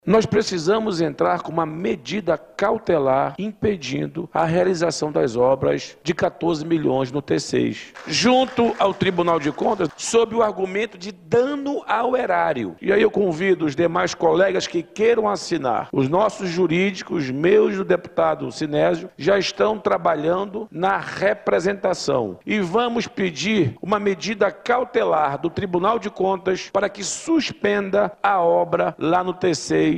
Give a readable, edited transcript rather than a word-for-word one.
Nós precisamos entrar com uma medida cautelar impedindo a realização das obras de 14 milhões no T6, junto ao Tribunal de Contas, sob o argumento de dano ao erário. E aí eu convido os demais colegas que queiram assinar. Os nossos jurídicos, meus e do deputado Sinésio, já estão trabalhando na representação. E vamos pedir uma medida cautelar do Tribunal de Contas para que suspenda a obra lá no T6,